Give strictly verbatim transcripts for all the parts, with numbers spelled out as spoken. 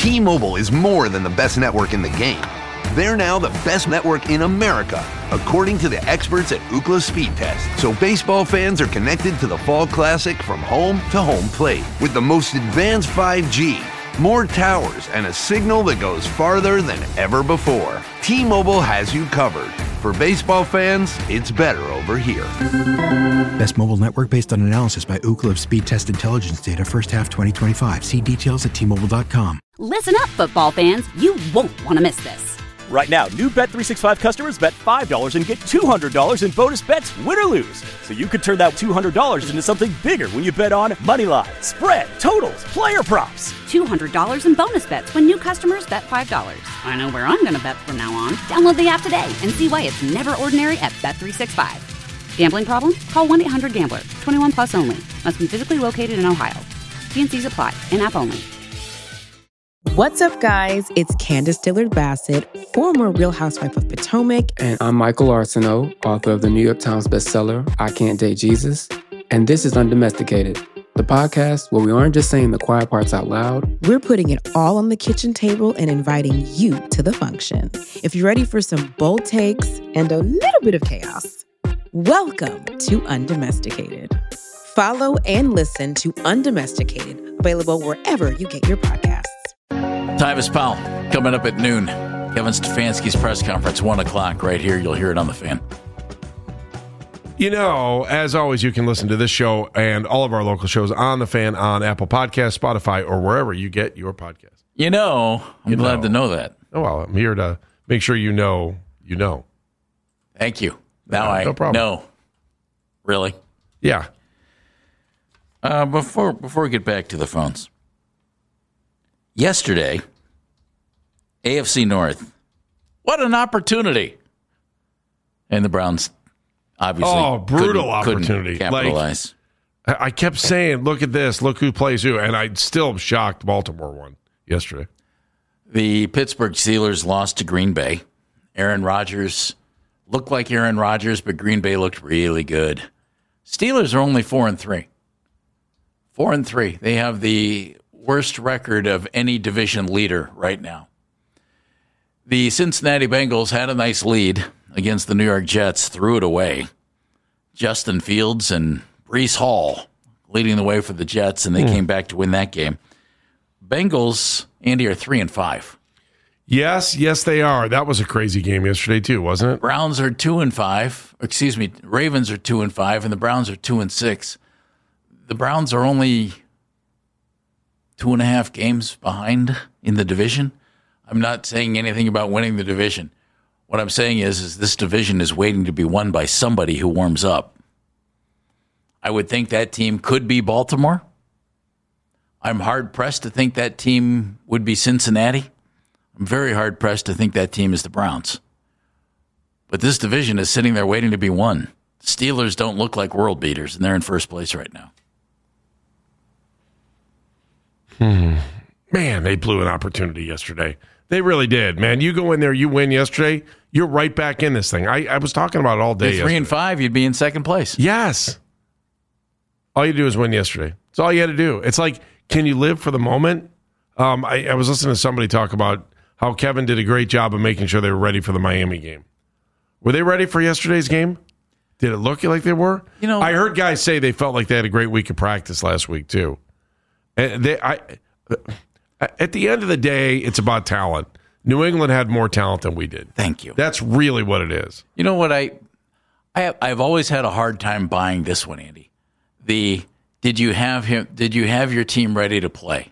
T-Mobile is more than the best network in the game. They're now the best network in America, according to the experts at Ookla Speed Test. So baseball fans are connected to the Fall Classic from home to home plate with the most advanced five G, more towers, and a signal that goes farther than ever before. T-Mobile has you covered. For baseball fans, it's better over here. Best mobile network based on analysis by Ookla of Speed Test Intelligence data first half twenty twenty-five. See details at T Mobile dot com. Listen up, football fans. You won't want to miss this. Right now, new Bet three sixty-five customers bet five dollars and get two hundred dollars in bonus bets, win or lose. So you could turn that two hundred dollars into something bigger when you bet on moneyline, spread, totals, player props. two hundred dollars in bonus bets when new customers bet five dollars. I know where I'm going to bet from now on. Download the app today and see why it's never ordinary at Bet three sixty-five. Gambling problem? Call one eight hundred gambler. twenty-one plus only. Must be physically located in Ohio. T and C's apply. In-app only. What's up, guys? It's Candace Dillard-Bassett, former Real Housewife of Potomac. And I'm Michael Arsenault, author of the New York Times bestseller, I Can't Date Jesus. And this is Undomesticated, the podcast where we aren't just saying the quiet parts out loud. We're putting it all on the kitchen table and inviting you to the function. If you're ready for some bold takes and a little bit of chaos, welcome to Undomesticated. Follow and listen to Undomesticated, available wherever you get your podcasts. Tyvis Powell coming up at noon. Kevin Stefanski's press conference, one o'clock right here. You'll hear it on the Fan. You know, as always, you can listen to this show and all of our local shows on the Fan on Apple Podcasts, Spotify, or wherever you get your podcast. You know, I'm you glad know. to know that. Oh, well, I'm here to make sure you know you know. Thank you. Now no, I no problem. know. Really? Yeah. Uh, before before we get back to the phones. Yesterday, A F C North, what an opportunity. And the Browns obviously oh, brutal couldn't, opportunity. couldn't capitalize. Like, I kept saying, look at this, look who plays who, and I still shocked Baltimore won yesterday. The Pittsburgh Steelers lost to Green Bay. Aaron Rodgers looked like Aaron Rodgers, but Green Bay looked really good. Steelers are only four and three. Four and three. They have the worst record of any division leader right now. The Cincinnati Bengals had a nice lead against the New York Jets, threw it away. Justin Fields and Breece Hall leading the way for the Jets, and they mm. came back to win that game. Bengals, Andy, are three and five. Yes, yes, they are. That was a crazy game yesterday too, wasn't it? Browns are two and five. Excuse me, Ravens are two and five, and the Browns are two and six. The Browns are only two and a half games behind in the division. I'm not saying anything about winning the division. What I'm saying is, is this division is waiting to be won by somebody who warms up. I would think that team could be Baltimore. I'm hard-pressed to think that team would be Cincinnati. I'm very hard-pressed to think that team is the Browns. But this division is sitting there waiting to be won. Steelers don't look like world beaters, and they're in first place right now. Hmm. Man, they blew an opportunity yesterday. They really did, man. You go in there, you win yesterday, you're right back in this thing. I, I was talking about it all day You're three yesterday. and five, you'd be in second place. Yes. All you do is win yesterday. That's all you had to do. It's like, can you live for the moment? Um, I, I was listening to somebody talk about how Kevin did a great job of making sure they were ready for the Miami game. Were they ready for yesterday's game? Did it look like they were? You know, I heard guys say they felt like they had a great week of practice last week too. And they, I, at the end of the day, it's about talent. New England had more talent than we did. Thank you. That's really what it is. You know what? I, I have, I've always had a hard time buying this one, Andy. The did you have him? Did you have your team ready to play?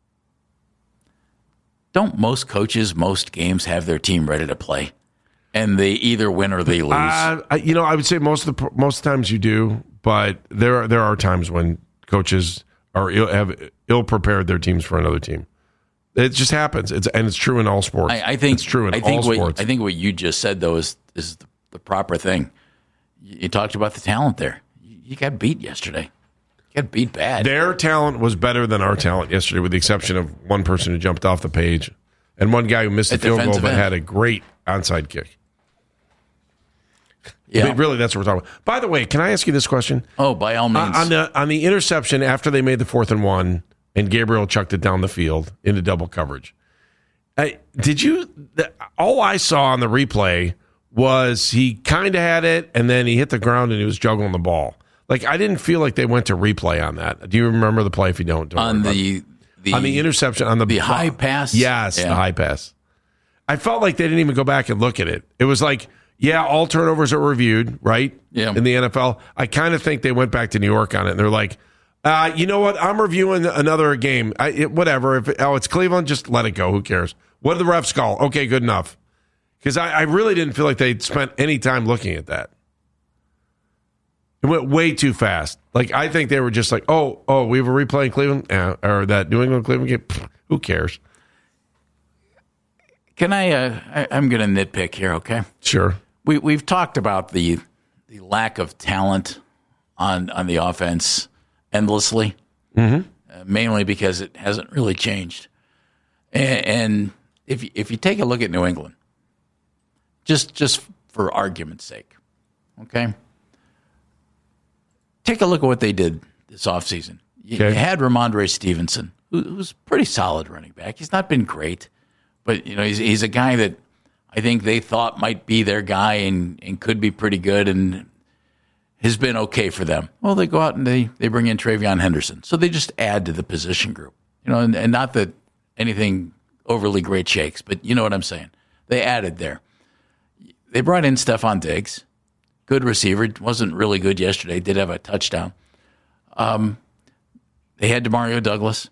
Don't most coaches, most games have their team ready to play, and they either win or they lose? Uh, I, you know, I would say most of the most of the times you do, but there are, there are times when coaches are Ill, have ill prepared their teams for another team. It just happens. It's and it's true in all sports. I, I think it's true in I think all what, sports. I think what you just said though is is the, the proper thing. You, you talked about the talent there. You, you got beat yesterday. You got beat bad. Their talent was better than our talent yesterday, with the exception of one person who jumped off the page and one guy who missed the At field goal defensive but end. had a great onside kick. Yeah. I mean, really, that's what we're talking about. By the way, can I ask you this question? Oh, by all means. Uh, on the on the interception after they made the fourth and one, and Gabriel chucked it down the field into double coverage. I, did you? The, all I saw on the replay was he kind of had it, and then he hit the ground and he was juggling the ball. Like, I didn't feel like they went to replay on that. Do you remember the play? If you don't, don't on the, the on the interception on the the high pass. Yes, yeah. the high pass. I felt like they didn't even go back and look at it. It was like, yeah, all turnovers are reviewed, right? Yeah. In the N F L, I kind of think they went back to New York on it, and they're like, uh, you know what? I'm reviewing another game. I, it, whatever. If it, oh, it's Cleveland, just let it go. Who cares? What did the refs call? Okay, good enough. Because I, I really didn't feel like they'd spent any time looking at that. It went way too fast. Like, I think they were just like, oh, oh, we have a replay in Cleveland, yeah, or that New England Cleveland game. Pfft, who cares? Can I, uh, I? I'm going to nitpick here, okay? Sure. We we've talked about the the lack of talent on on the offense endlessly, mm-hmm. uh, mainly because it hasn't really changed. And, and if you, if you take a look at New England, just just for argument's sake, okay. Take a look at what they did this offseason. You, okay. you had Ramondre Stevenson, who, who's a pretty solid running back. He's not been great, but you know he's he's a guy that I think they thought might be their guy and, and could be pretty good and has been okay for them. Well, they go out and they, they bring in Travion Henderson. So they just add to the position group. You know, and, and not that anything overly great shakes, but you know what I'm saying. They added there. They brought in Stephon Diggs. Good receiver. Wasn't really good yesterday. Did have a touchdown. Um, they had DeMario Douglas.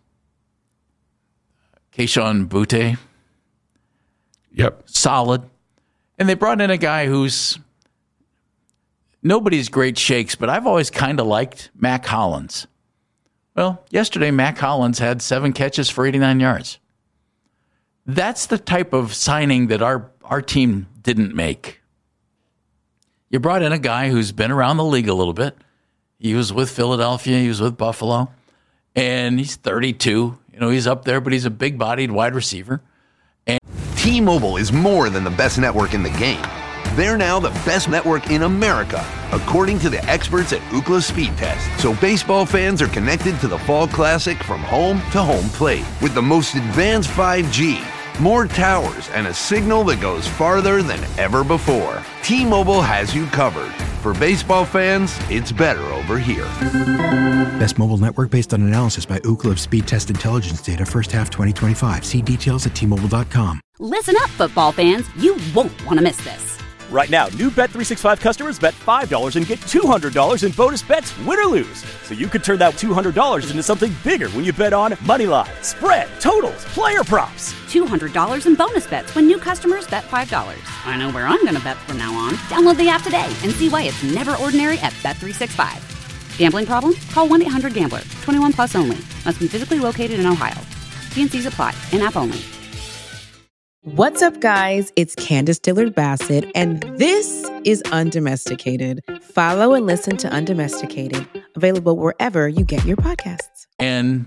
Keyshawn Butte. Yep. Solid. And they brought in a guy who's nobody's great shakes, but I've always kind of liked Mac Hollins. Well, yesterday Mac Hollins had seven catches for eighty-nine yards. That's the type of signing that our, our team didn't make. You brought in a guy who's been around the league a little bit. He was with Philadelphia. He was with Buffalo. And he's thirty-two. You know, he's up there, but he's a big-bodied wide receiver. And T-Mobile is more than the best network in the game. They're now the best network in America, according to the experts at Ookla Speed Test. So baseball fans are connected to the Fall Classic from home to home plate with the most advanced five G, more towers, and a signal that goes farther than ever before. T-Mobile has you covered. For baseball fans, it's better over here. Best mobile network based on analysis by Ookla of Speed Test Intelligence data first half twenty twenty-five. See details at T Mobile dot com. Listen up, football fans. You won't want to miss this. Right now, new Bet three sixty-five customers bet five dollars and get two hundred dollars in bonus bets, win or lose. So you could turn that two hundred dollars into something bigger when you bet on moneyline, spread, totals, player props. two hundred dollars in bonus bets when new customers bet five dollars. I know where I'm going to bet from now on. Download the app today and see why it's never ordinary at Bet three sixty-five. Gambling problem? Call one eight hundred gambler. twenty-one plus only. Must be physically located in Ohio. T and C's apply. In-app only. What's up, guys? It's Candace Dillard Bassett, and this is Undomesticated. Follow and listen to Undomesticated, available wherever you get your podcasts. And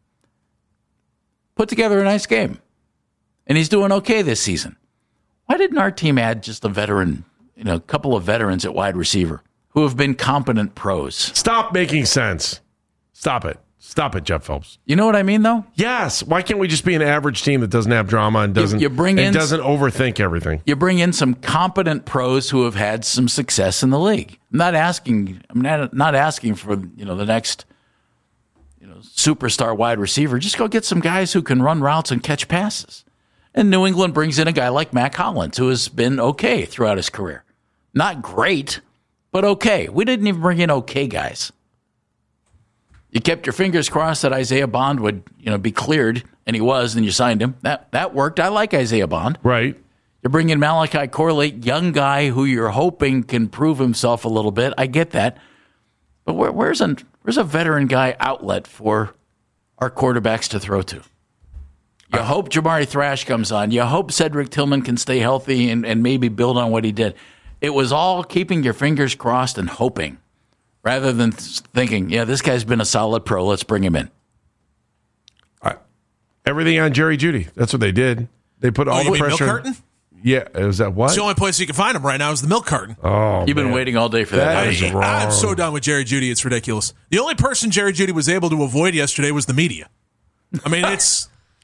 put together a nice game. And he's doing okay this season. Why didn't our team add just a veteran, you know, a couple of veterans at wide receiver who have been competent pros? Stop making sense. Stop it. Stop it, Jeff Phelps. You know what I mean, though? Yes. Why can't we just be an average team that doesn't have drama and doesn't you, you bring and in, doesn't overthink everything? You bring in some competent pros who have had some success in the league. I'm not asking. I'm not not asking for you know the next you know superstar wide receiver. Just go get some guys who can run routes and catch passes. And New England brings in a guy like Mac Hollins, who has been okay throughout his career. Not great, but okay. We didn't even bring in okay guys. You kept your fingers crossed that Isaiah Bond would, you know, be cleared, and he was, and you signed him. That that worked. I like Isaiah Bond. Right. You're bringing Malachi Corley, young guy who you're hoping can prove himself a little bit. I get that. But where, where's, a, where's a veteran guy outlet for our quarterbacks to throw to? You uh, hope Jamari Thrash comes on. You hope Cedric Tillman can stay healthy and, and maybe build on what he did. It was all keeping your fingers crossed and hoping. Rather than thinking, yeah, this guy's been a solid pro, let's bring him in. Uh, everything on Jerry Jeudy. That's what they did. They put all oh, you the mean pressure. Milk carton? Yeah, is that what? It's the only place you can find him right now is the milk carton. Oh, You've man. been waiting all day for that. That I, is wrong. I'm so done with Jerry Jeudy. It's ridiculous. The only person Jerry Jeudy was able to avoid yesterday was the media. I mean, it's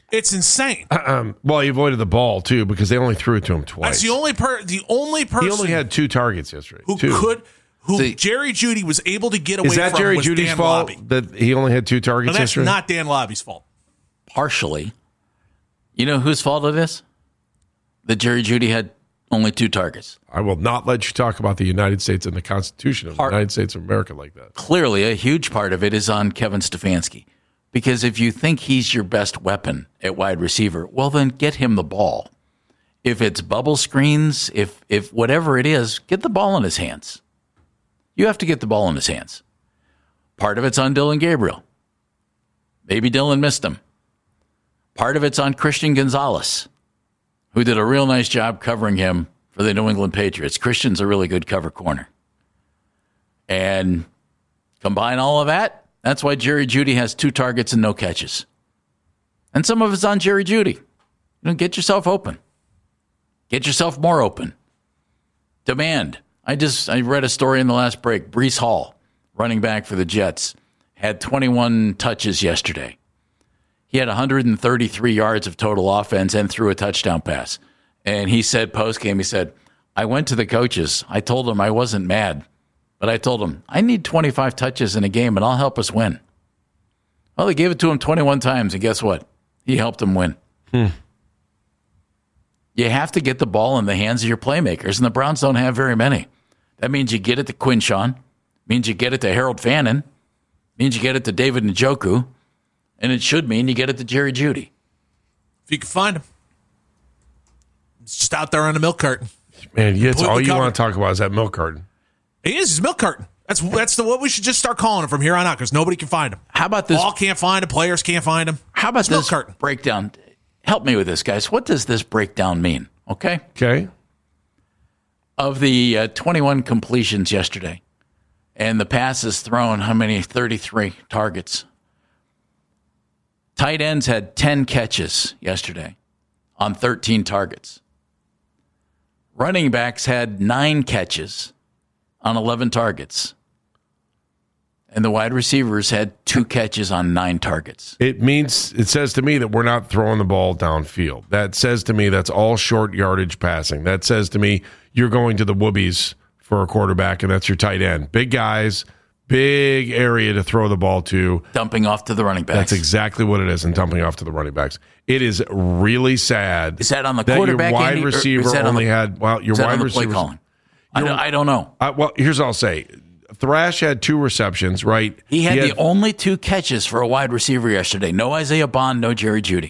It's insane. Um, well, he avoided the ball too because they only threw it to him twice. That's the only per the only person He only had two targets yesterday. who two. could who See, Jerry Jeudy was able to get away Is that from Jerry was Judy's Dan fault Lobby. that he only had two targets No, that's yesterday? not Dan Lobby's fault. Partially. You know whose fault it is? That Jerry Jeudy had only two targets. I will not let you talk about the United States and the Constitution of Part- the United States of America like that. Clearly, a huge part of it is on Kevin Stefanski. Because if you think he's your best weapon at wide receiver, well, then get him the ball. If it's bubble screens, if if whatever it is, get the ball in his hands. You have to get the ball in his hands. Part of it's on Dylan Gabriel. Maybe Dylan missed him. Part of it's on Christian Gonzalez, who did a real nice job covering him for the New England Patriots. Christian's a really good cover corner. And combine all of that, that's why Jerry Jeudy has two targets and no catches. And some of it's on Jerry Jeudy. You know, get yourself open. Get yourself more open. Demand. I just I read a story in the last break. Breece Hall, running back for the Jets, had twenty-one touches yesterday. He had one hundred thirty-three yards of total offense and threw a touchdown pass. And he said post-game, he said, I went to the coaches. I told them I wasn't mad. But I told him, I need twenty-five touches in a game, and I'll help us win. Well, they gave it to him twenty-one times, and guess what? He helped them win. Hmm. You have to get the ball in the hands of your playmakers, and the Browns don't have very many. That means you get it to Quinshawn, means you get it to Harold Fannin, means you get it to David Njoku, and it should mean you get it to Jerry Jeudy. If you can find him. It's just out there on a milk carton. Man, yeah, it's Completely all you covered. want to talk about is that milk carton. He is. He's a milk carton. That's that's the what we should just start calling him from here on out because nobody can find him. How about this? Ball can't find him. Players can't find him. How about It's milk this carton. breakdown? Help me with this, guys. What does this breakdown mean? Okay. Okay. Of the uh, twenty-one completions yesterday, and the passes thrown, how many? thirty-three targets. Tight ends had ten catches yesterday on thirteen targets. Running backs had nine catches on eleven targets. And the wide receivers had two catches on nine targets. It means, it says to me that we're not throwing the ball downfield. That says to me that's all short yardage passing. That says to me you're going to the whoobies for a quarterback, and that's your tight end. Big guys, big area to throw the ball to. Dumping off to the running backs. That's exactly what it is, and dumping off to the running backs. It is really sad. Is that on the that quarterback? your wide Andy, or receiver is that on only the- had, well, your is that wide on the play receiver. calling? I don't, I don't know. Uh, well, here's what I'll say. Thrash had two receptions, right? He had, the only two catches for a wide receiver yesterday. No Isaiah Bond, no Jerry Jeudy.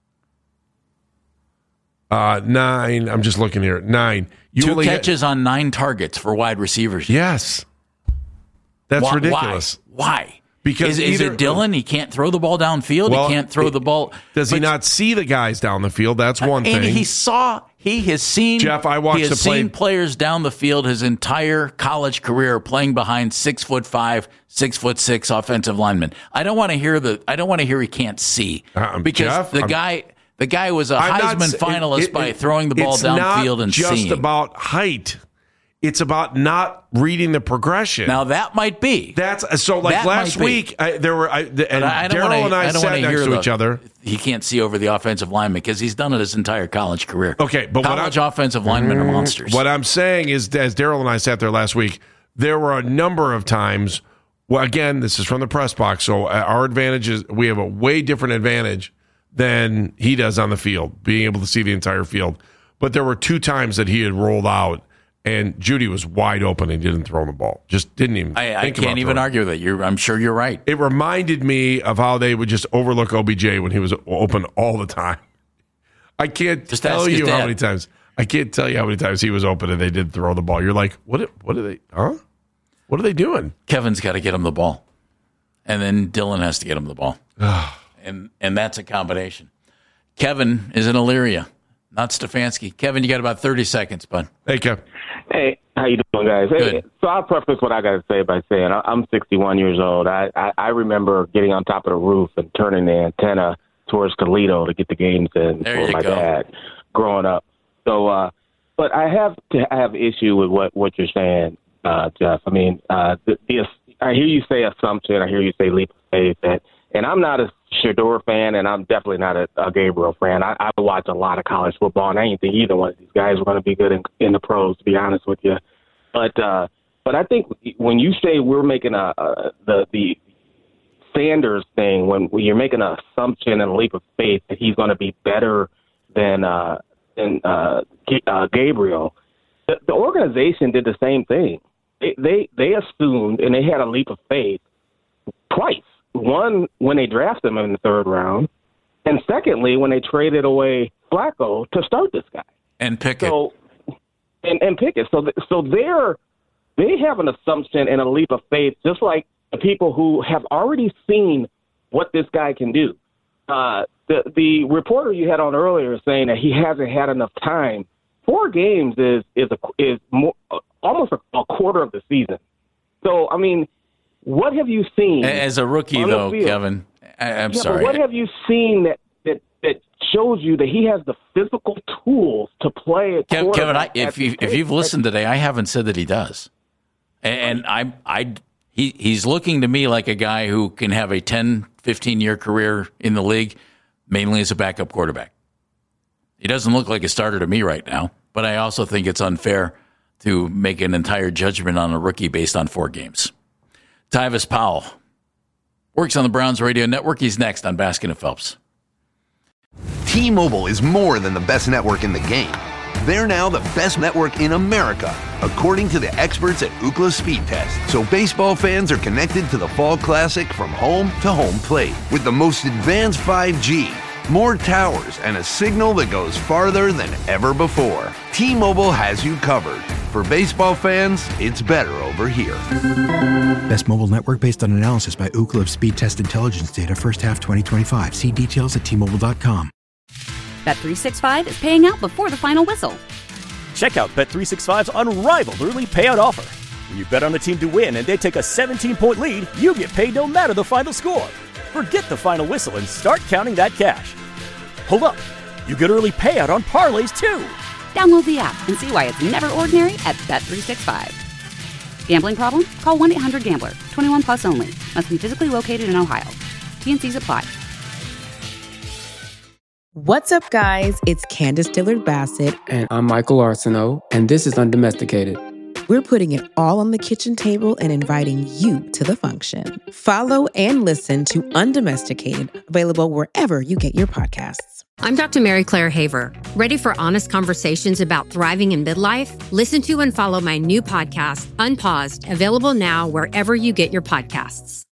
Uh, nine. I'm just looking here. Nine. You two only had- catches on nine targets for wide receivers. yes. That's Why- ridiculous. Why? Why? Because is, is either- it Dylan? He can't throw the ball downfield. Well, he can't throw it- the ball. Does he But- not see the guys down the field? That's one and thing. he saw. He has seen. Jeff, I watched He has the play- seen players down the field his entire college career playing behind six foot five, six foot six offensive linemen. I don't want to hear the. I don't want to hear he can't see Um, because Jeff, the I'm- guy. The guy was a I'm not Heisman s- finalist it- it- by throwing the ball it's not downfield and just seeing. about height. It's about not reading the progression. Now that might be. That's so. Like That last might be. week, I, there were I, and I don't Daryl wanna- and I, I don't sat wanna next hear to the- each other. He can't see over the offensive lineman because he's done it his entire college career. Okay, but what college I'm- offensive linemen are monsters. What I'm saying is, as Daryl and I sat there last week, there were a number of times. Well, again, this is from the press box, so our advantage is we have a way different advantage than he does on the field, being able to see the entire field. But there were two times that he had rolled out, and Jeudy was wide open and didn't throw the ball. Just didn't even. I, I think about can't even throwing. argue with that. You're, I'm sure you're right. It reminded me of how they would just overlook O B J when he was open all the time. I can't Just tell ask his you how dad. many times. I can't tell you how many times he was open and they did throw the ball. You're like, what? What are they? Huh? What are they doing? Kevin's got to get him the ball, and then Dylan has to get him the ball, and and that's a combination. Kevin is in Elyria, not Stefanski. Kevin, you got about thirty seconds, bud. Hey, Kev. Hey, how you doing, guys? Hey, Good. so I'll preface what I got to say by saying I- I'm sixty-one years old. I, I, I remember getting on top of the roof and turning the antenna towards Toledo to get the games in There for you my go. dad growing up. So, uh, but I have to I have issue with what, what you're saying, uh, Jeff. I mean, uh, the, the, I hear you say assumption. I hear you say leap of faith. And, and I'm not Shedeur fan, and I'm definitely not a, a Gabriel fan. I, I watch a lot of college football, and I didn't think either one of these guys were going to be good in, in the pros, to be honest with you. But uh, but I think when you say we're making a, a the the Sanders thing, when, when you're making an assumption and a leap of faith that he's going to be better than uh, than uh, uh, Gabriel, the, the organization did the same thing. They, they they assumed, and they had a leap of faith twice. One, when they drafted him in the third round, and secondly, when they traded away Flacco to start this guy. And Pickett. So, and, and Pickett. So, so they're, they have an assumption and a leap of faith, just like the people who have already seen what this guy can do. Uh, the, the reporter you had on earlier is saying that he hasn't had enough time. Four games is is a, is more, almost a, a quarter of the season. So, I mean, what have you seen as a rookie, though, Kevin? I, I'm yeah, sorry. But what have you seen that, that that shows you that he has the physical tools to play a Kevin, Kevin I, quarterback if at you the if pace you've listened today, I haven't said that he does, and, and I I he he's looking to me like a guy who can have a ten, fifteen year career in the league, mainly as a backup quarterback. He doesn't look like a starter to me right now, but I also think it's unfair to make an entire judgment on a rookie based on four games. Tyvis Powell works on the Browns radio network. He's next on Baskin and Phelps. T-Mobile is more than the best network in the game. They're now the best network in America, according to the experts at Ookla Speed Test. So baseball fans are connected to the Fall Classic from home to home plate with the most advanced five G, more towers, and a signal that goes farther than ever before. T-Mobile has you covered. For baseball fans, it's better over here. Best mobile network based on analysis by Ookla Speed Test Intelligence data first half twenty twenty-five. See details at T Mobile dot com. Bet three sixty-five is paying out before the final whistle. Check out Bet three sixty-five's unrivaled early payout offer. When you bet on a team to win and they take a seventeen point lead, you get paid no matter the final score. Forget the final whistle and start counting that cash. Hold up. You get early payout on parlays, too. Download the app and see why it's never ordinary at Bet three sixty-five. Gambling problem? Call one eight hundred gambler. twenty-one plus only. Must be physically located in Ohio. T and C's apply. What's up, guys? It's Candace Dillard Bassett. And I'm Michael Arsenault, and this is Undomesticated. We're putting it all on the kitchen table and inviting you to the function. Follow and listen to Undomesticated, available wherever you get your podcasts. I'm Doctor Mary Claire Haver. Ready for honest conversations about thriving in midlife? Listen to and follow my new podcast, Unpaused, available now wherever you get your podcasts.